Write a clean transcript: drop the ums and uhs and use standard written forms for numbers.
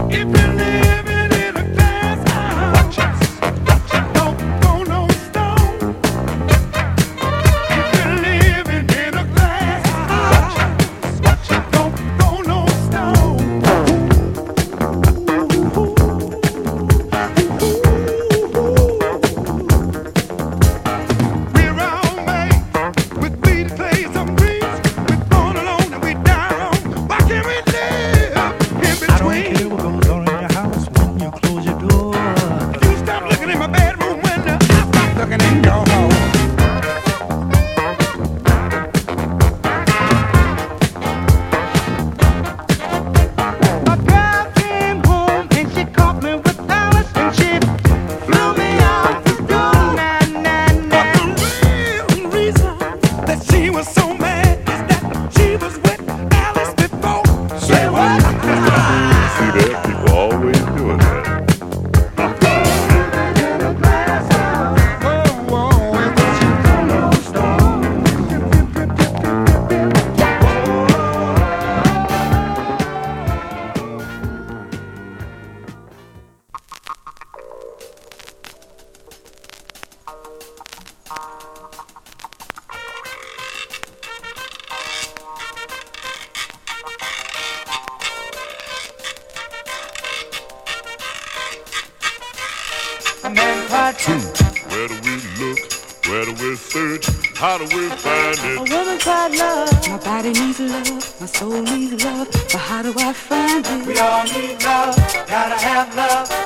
Where do we look? Where do we search? How do we find it? A woman's got love. My body needs love. My soul needs love. But how do I find it? We all need love. Gotta have love.